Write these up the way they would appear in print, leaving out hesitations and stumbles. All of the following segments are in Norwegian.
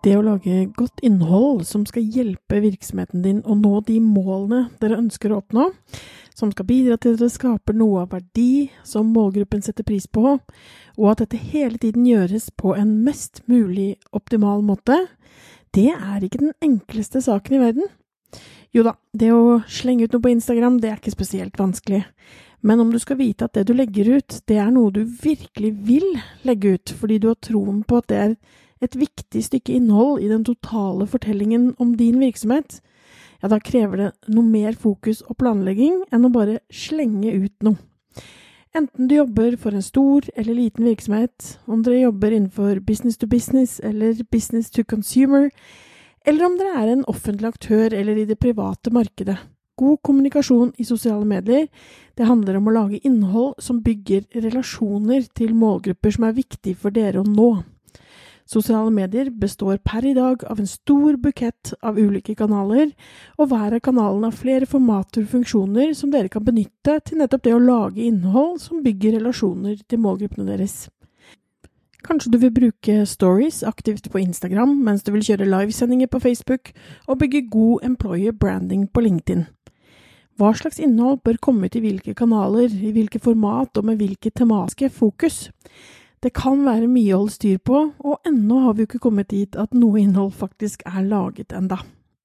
Det å lage godt innhold som skal hjelpe virksomheten din å nå de målene dere ønsker å oppnå, som skal bidra til at dere skaper noe av verdi som målgruppen setter pris på, og at dette hele tiden gjøres på en mest mulig optimal måte, det er ikke den enkleste saken i verden. Jo da, det å slenge ut noe på Instagram, det er ikke spesielt vanskelig. Men om du skal vite at det du legger ut, det er noe du virkelig vil legge ut, fordi du har troen på at det er et viktig stykke innhold i den totale fortellingen om din virksomhet, ja, da krever det noe mer fokus og planlegging enn å bare slenge ut noe. Enten du jobber for en stor eller liten virksomhet, om dere jobber innenfor business to business eller business to consumer, eller om dere er en offentlig aktør eller i det private markedet. God kommunikasjon i sosiale medier, det handler om å lage innhold som bygger relasjoner til målgrupper som er viktig for dere å nå. Sosiale medier består per i dag av en stor bukett av ulike kanaler, og hver av kanalene har flere formater og funksjoner som dere kan benytte til nettopp det å lage innhold som bygger relasjoner til målgruppene deres. Kanskje du vil bruke stories aktivt på Instagram, mens du vil kjøre livesendinger på Facebook og bygge god employer branding på LinkedIn. Hva slags innhold bør komme til hvilke kanaler, i hvilke format og med hvilke tematiske fokus? Det kan være mye å holde styr på, og ennå har vi jo ikke kommet dit at noe innhold faktisk er laget enda.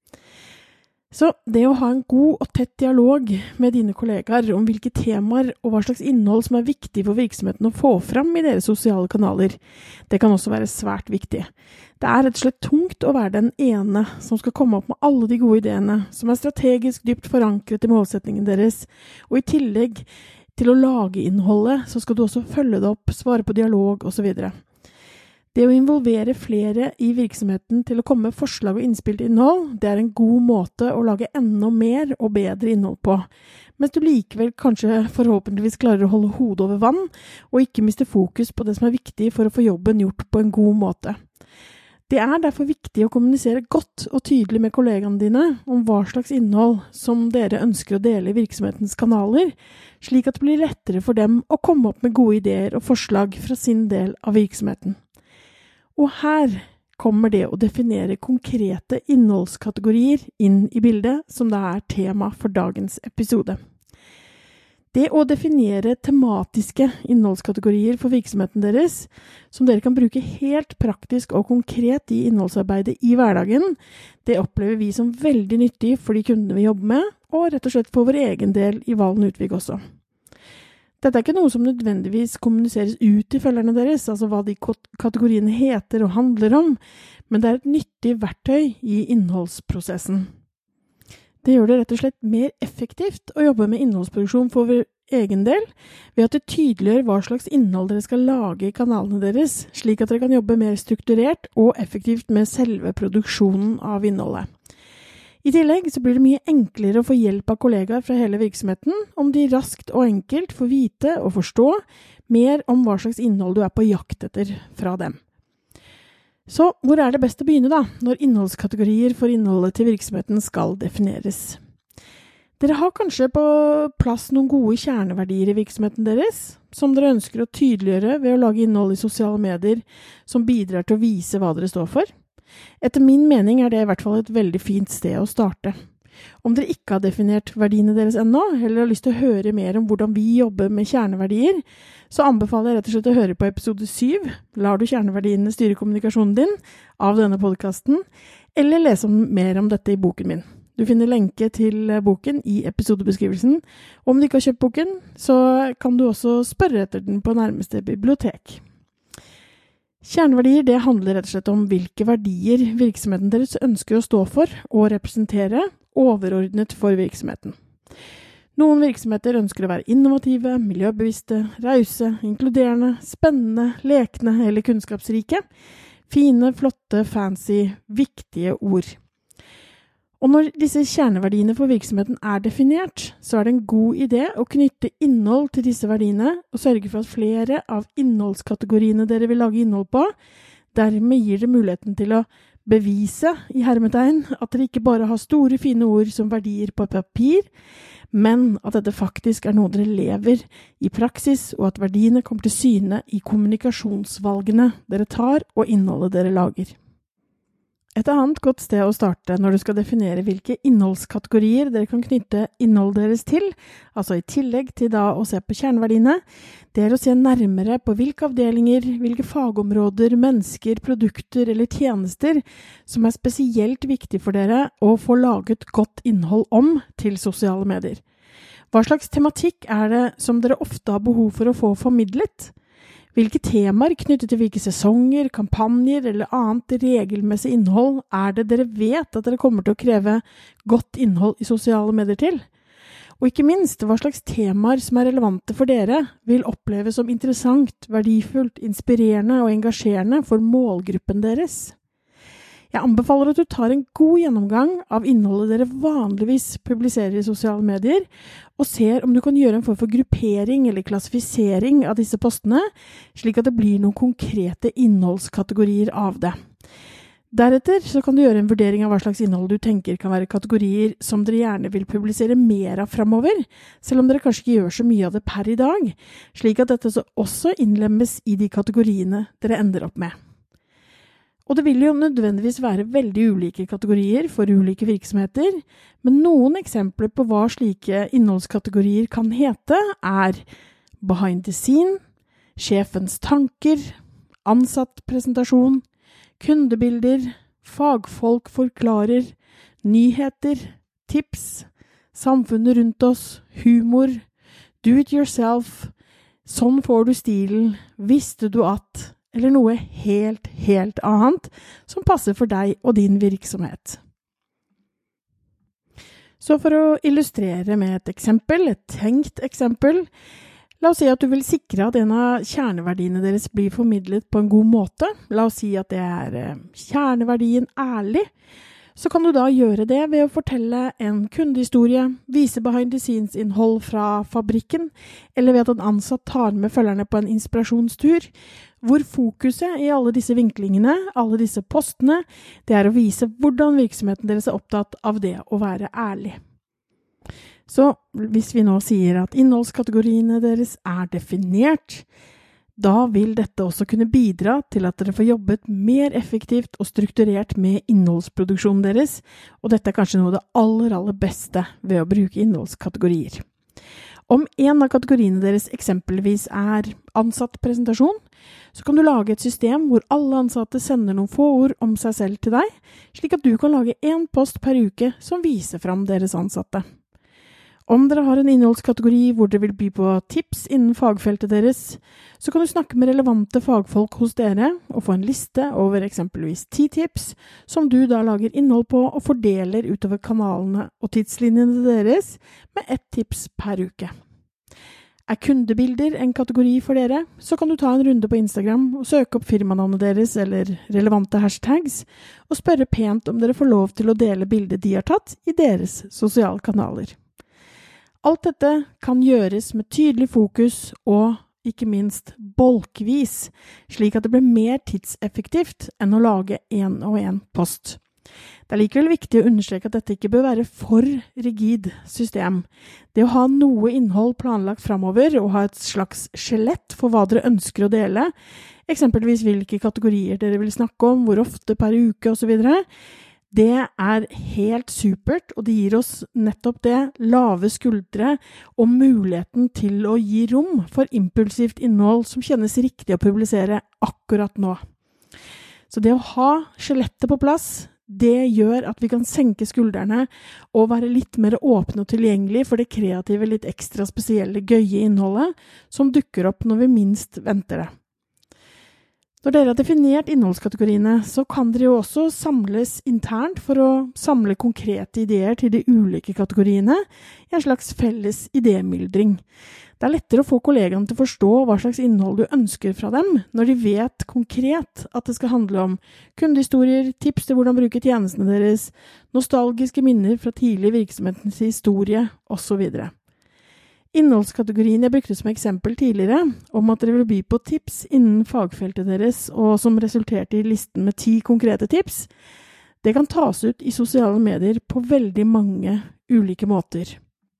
Så det å ha en god og tett dialog med dine kollegaer om hvilke temaer og hva slags innhold som er viktig for virksomheten å få fram i deres sosiale kanaler, det kan også være svært viktig. Det er rett og slett tungt å være den ene som skal komme opp med alle de gode ideene, som er strategisk dypt forankret i målsetningen deres, og i tillegg til å lage innholdet, så skal du også følge det opp, svare på dialog og så videre. Det å involvere flere i virksomheten til å komme med forslag og innspill til innhold, det er en god måte å lage enda mer og bedre innhold på. Mens du likevel kanskje forhåpentligvis klarer å holde hodet over vann, og ikke miste fokus på det som er viktig for å få jobben gjort på en god måte. Det er derfor viktig å kommunisere godt og tydelig med kollegaene dine om hva slags innhold som dere ønsker å dele i virksomhetens kanaler, slik at det blir lettere for dem å komme opp med gode ideer og forslag fra sin del av virksomheten. Og her kommer det å definere konkrete innholdskategorier inn i bildet, som da er tema for dagens episode. Det å definere tematiske innholdskategorier for virksomheten deres, som dere kan bruke helt praktisk og konkret i innholdsarbeidet i hverdagen, det opplever vi som veldig nyttig for de kundene vi jobber med, og rett og slett for vår egen del i Valen Utvig også. Dette er ikke noe som nødvendigvis kommuniseres ut til følgerne deres, altså hva de kategoriene heter og handler om, men det er et nyttig verktøy i innholdsprosessen. Det gjør det rett og slett mer effektivt å jobbe med innholdsproduksjon for vår egen del, ved at det tydeliggjør hva slags innhold dere skal lage i kanalene deres, slik at dere kan jobbe mer strukturert og effektivt med selve produksjonen av innholdet. I tillegg så blir det mye enklere å få hjelp av kollegaer fra hele virksomheten, om de raskt og enkelt får vite og forstå mer om hva slags innhold du er på jakt etter fra dem. Så hvor er det best å begynne da, når innholdskategorier for innholdet til virksomheten skal defineres? Dere har kanskje på plass noen gode kjerneverdier i virksomheten deres, som dere ønsker å tydeliggjøre ved å lage innhold i sosiale medier som bidrar til å vise hva dere står for. Etter min mening er det i hvert fall et veldig fint sted å starte. Om dere ikke har definert verdiene deres ennå, eller har lyst til å høre mer om hvordan vi jobber med kjerneverdier, så anbefaler jeg rett og slett å høre på episode 7, Lar du kjerneverdiene styre kommunikasjonen din, av denne podcasten, eller lese mer om dette i boken min. Du finner lenke til boken i episodebeskrivelsen. Om du ikke har kjøpt boken, så kan du også spørre etter den på nærmeste bibliotek. Kjerneverdier, det handler rett og slett om hvilke verdier virksomheten deres ønsker å stå for og representere, overordnet for virksomheten. Noen virksomheter ønsker å være innovative, miljøbevisste, rause, inkluderende, spennende, lekne eller kunnskapsrike. Fine, flotte, fancy, viktige ord. Og når disse kjerneverdiene for virksomheten er definert, så er det en god idé å knytte innhold til disse verdiene og sørge for at flere av innholdskategoriene dere vil lage innhold på, dermed gir det muligheten til å bevise, i hermetegn, at dere ikke bare har store, fine ord som verdier på papir, men at dette faktisk er noe dere lever i praksis, og at verdiene kommer til syne i kommunikasjonsvalgene dere tar og innholdet dere lager. Et annet godt sted å starte når du skal definere hvilke innholdskategorier dere kan knytte innholdet deres til, altså i tillegg til da å se på kjerneverdiene, det å se nærmere på hvilke avdelinger, hvilke fagområder, mennesker, produkter eller tjenester som spesielt viktig for dere å få laget godt innhold om til sosiale medier. Hva slags tematikk det som dere ofte har behov for å få formidlet? Hvilke temaer knyttet til hvilke sesonger, kampanjer eller annet regelmessig innhold det dere vet at dere kommer til å kreve godt innhold i sosiale medier til? Og ikke minst, hva slags temaer som relevante for dere vil oppleves som interessant, verdifullt, inspirerende og engasjerende for målgruppen deres? Jeg anbefaler at du tar en god gjennomgang av innholdet dere vanligvis publiserer i sosiale medier, og ser om du kan gjøre en form for gruppering eller klassifisering av disse postene, slik at det blir noen konkrete innholdskategorier av det. Deretter så kan du gjøre en vurdering av hva slags innhold du tenker kan være kategorier som dere gjerne vil publisere mer av fremover, selv om dere kanskje ikke gjør så mye av det per i dag, slik at dette så også innlemmes i de kategoriene dere ender opp med. Og det vil jo nødvendigvis være veldig ulike kategorier for ulike virksomheter, men noen eksempler på hva slike innholdskategorier kan hete behind the scene, sjefens tanker, ansattpresentasjon, kundebilder, fagfolk forklarer, nyheter, tips, samfunnet rundt oss, humor, do it yourself, sånn får du stilen, visste du at, eller noe helt annet som passer for deg og din virksomhet. Så for å illustrere med et eksempel, et tenkt eksempel, la oss si at du vil sikre at en av kjerneverdiene deres blir formidlet på en god måte. La oss si at det kjerneverdien ærlig. Så kan du da gjøre det ved å fortelle en kundehistorie, vise behind the scenes innhold fra fabrikken, eller ved at en ansatt tar med følgerne på en inspirasjonstur, hvor fokuset i alle disse vinklingene, alle disse postene, det å vise hvordan virksomheten deres opptatt av det å være ærlig. Så hvis vi nå sier at innholdskategoriene deres definert, da vil dette også kunne bidra til at dere får jobbet mer effektivt og strukturert med innholdsproduksjonen deres, og dette kanskje noe av det aller beste ved å bruke innholdskategorier. Om en av kategoriene deres eksempelvis ansattpresentasjon, så kan du lage et system hvor alle ansatte sender noen få ord om seg selv til deg, slik at du kan lage en post per uke som viser fram deres ansatte. Om dere har en innholdskategori hvor dere vil by på tips innen fagfeltet deres, så kan du snakke med relevante fagfolk hos dere og få en liste over eksempelvis 10 tips som du da lager innhold på og fordeler utover kanalene og tidslinjene deres med 1 tips per uke. Kundebilder en kategori for dere, så kan du ta en runde på Instagram og søke opp firmanavnet deres eller relevante hashtags og spørre pent om dere får lov til å dele bildet de har tatt i deres sosiale kanaler. Alt dette kan gjøres med tydelig fokus og, ikke minst, bolkvis, slik at det blir mer tidseffektivt enn å lage en og en post. Det likevel viktig å understreke at dette ikke bør være for rigid system. Det å ha noe innhold planlagt fremover og ha et slags skjelett for hva dere ønsker å dele, eksempelvis hvilke kategorier dere vil snakke om, hvor ofte per uke og så videre, det helt supert, og det gir oss nettopp det lave skuldre og muligheten til å gi rom for impulsivt innhold som kjennes riktig å publisere akkurat nå. Så det å ha skjelettet på plass, det gjør at vi kan senke skuldrene og være litt mer åpne og tilgjengelige for det kreative, litt ekstra spesielle, gøye innholdet som dukker opp når vi minst venter det. Når dere har definert innholdskategoriene, så kan dere jo også samles internt for å samle konkrete ideer til de ulike kategoriene i en slags felles idémyldring. Det lettere å få kollegaene til å forstå hva slags innhold du ønsker fra dem, når de vet konkret at det skal handle om kundehistorier, tips til hvordan bruke tjenestene deres, nostalgiske minner fra tidlig virksomhetens historie, og så videre. Innholdskategorien jeg brukte som eksempel tidligere, om at dere vil by på tips innen fagfeltet deres, og som resulterte i listen med 10 konkrete tips, det kan tas ut i sosiale medier på veldig mange ulike måter.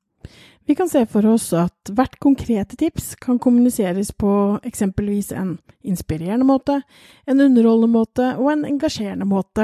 Vi kan se for oss at hvert konkrete tips kan kommuniseres på eksempelvis en inspirerende måte, en underholdende måte og en engasjerende måte,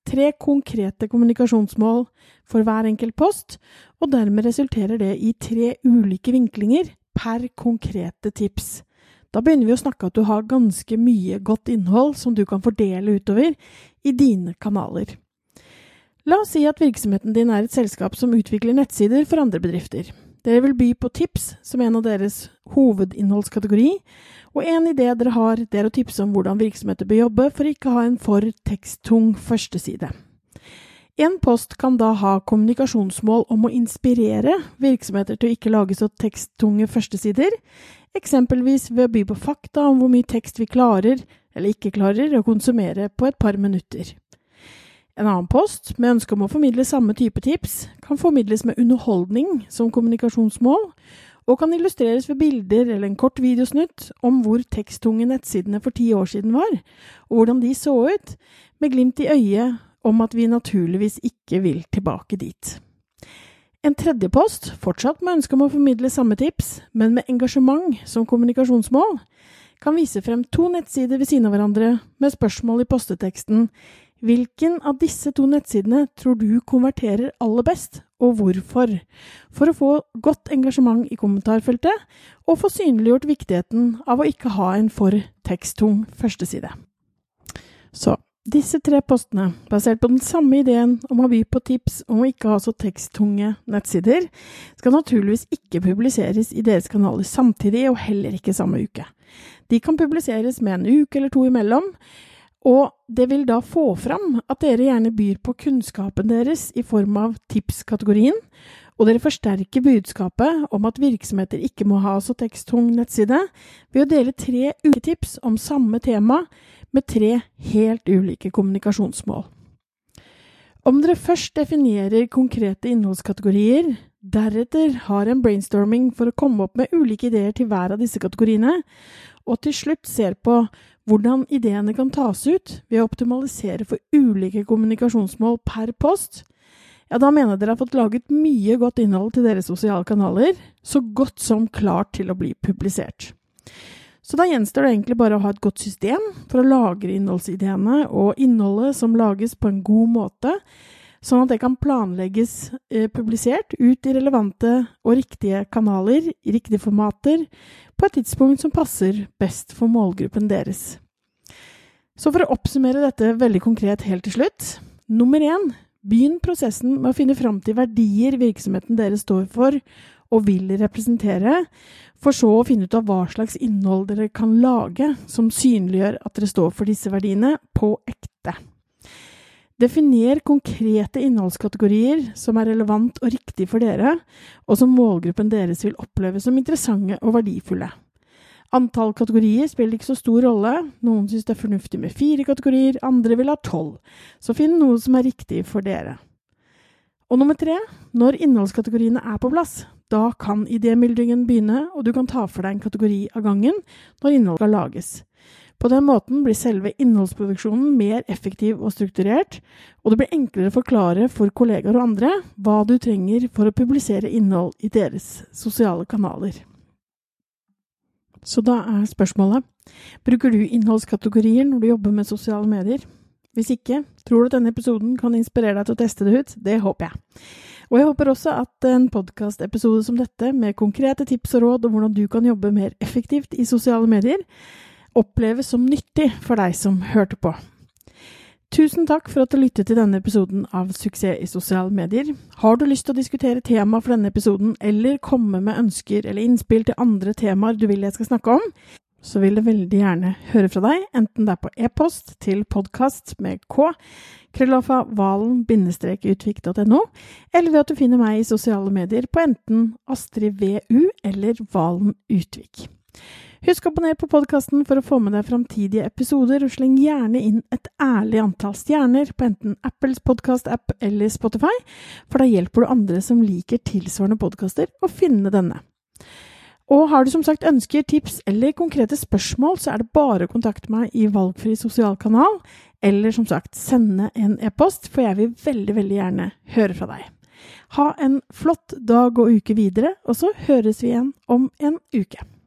3 konkrete kommunikasjonsmål for hver enkelt post, og dermed resulterer det i 3 ulike vinklinger per konkrete tips. Da begynner vi å snakke at du har ganske mye godt innhold som du kan fordele utover i dine kanaler. La oss si at virksomheten din er et selskap som utvikler nettsider for andre bedrifter. Dere vil by på tips som en av deres hovedinnholdskategori, og en idé dere har, det er å tipse om hvordan virksomheter bør jobbe for å ikke ha en for teksttung førsteside. En post kan da ha kommunikasjonsmål om å inspirere virksomheter til å ikke lage så teksttunge førstesider, eksempelvis ved å by på fakta om hvor mye tekst vi klarer eller ikke klarer å konsumere på et par minutter. En annen post, med ønske om å formidle samme type tips, kan formidles med underholdning som kommunikasjonsmål, og kan illustreres ved bilder eller en kort videosnutt om hvor teksttunge nettsidene for 10 år siden var, og hvordan de så ut, med glimt i øyet om at vi naturligvis ikke vil tilbake dit. En tredje post, fortsatt med ønske om å formidle samme tips, men med engasjement som kommunikasjonsmål, kan vise frem 2 nettsider ved siden av hverandre med spørsmål i posteteksten. Hvilken av disse 2 nettsidene tror du konverterer aller best, og hvorfor? For å få godt engasjement i kommentarfeltet, og få synliggjort viktigheten av å ikke ha en for teksttung førsteside. Så, disse 3 postene, basert på den samme ideen om å by på tips om å ikke ha så teksttunge nettsider, skal naturligvis ikke publiseres i deres kanaler samtidig og heller ikke samme uke. De kan publiseres med en uke eller 2 imellom, og det vil da få fram at dere gjerne byr på kunnskapen deres i form av tipskategorien, og dere forsterker budskapet om at virksomheter ikke må ha så teksttung nettside ved å dele 3 ulike tips om samme tema med 3 helt ulike kommunikasjonsmål. Om dere først definerer konkrete innholdskategorier, deretter har en brainstorming for å komme opp med ulike ideer til hver av disse kategoriene, og til slutt ser på hvordan ideene kan tas ut ved å optimalisere for ulike kommunikasjonsmål per post, ja, da mener dere har fått laget mye godt innhold til deres sosiale kanaler, så godt som klart til å bli publisert. Så da gjenstår det egentlig bare å ha et godt system for å lagre innholdsideene og innholdet som lages på en god måte, sånn at det kan planlegges publisert ut i relevante og riktige kanaler, i riktige formater, på et tidspunkt som passer best for målgruppen deres. Så for å oppsummere dette veldig konkret helt til slutt, nummer 1, begynn prosessen med å finne frem til verdier virksomheten dere står for og vil representere, for så å finne ut av hva slags innhold dere kan lage som synliggjør at dere står for disse verdiene på ekte. Definer konkrete innholdskategorier som er relevant og riktig for dere, og som målgruppen deres vil oppleve som interessante og verdifulle. Antall kategorier spiller ikke så stor rolle. Noen synes det er fornuftig med 4 kategorier, andre vil ha 12. Så finn noe som er riktig for dere. Og nummer 3, når innholdskategoriene er på plass, da kan idémyldringen begynne, og du kan ta for deg en kategori av gangen når innhold skal lages. På den måten blir selve innholdsproduksjonen mer effektiv og strukturert, og det blir enklere å forklare for kollegaer og andre hva du trenger for å publisere innhold i deres sosiale kanaler. Så da er spørsmålet, bruker du innholdskategorier når du jobber med sosiale medier? Hvis ikke, tror du at denne episoden kan inspirere deg til å teste det ut? Det håper jeg. Og jeg håper også at en podcast-episode som dette, med konkrete tips og råd om hvordan du kan jobbe mer effektivt i sosiale medier, oppleves som nyttig for deg som hørte på. Tusen takk for at du lyttet til denne episoden av Suksess i sosiale medier. Har du lyst til å diskutere tema for denne episoden, eller komme med ønsker eller innspill til andre temaer du vil jeg skal snakke om, så vil jeg veldig gjerne høre fra deg, enten det er på e-post til podcast med k, @valen-utvik.no, eller ved at du finner meg i sosiale medier på enten Astrid VU eller Valen Utvik. Husk å abonnere på podcasten for å få med deg fremtidige episoder, og sleng gjerne inn et ærlig antall stjerner på enten Apples podcast-app eller Spotify, for da hjelper du andre som liker tilsvarende podcaster å finne denne. Og har du som sagt ønsker, tips eller konkrete spørsmål, så er det bare å kontakte meg i valgfri sosial kanal, eller som sagt sende en e-post, for jeg vil veldig, veldig gjerne høre fra deg. Ha en flott dag og uke videre, og så høres vi igjen om en uke.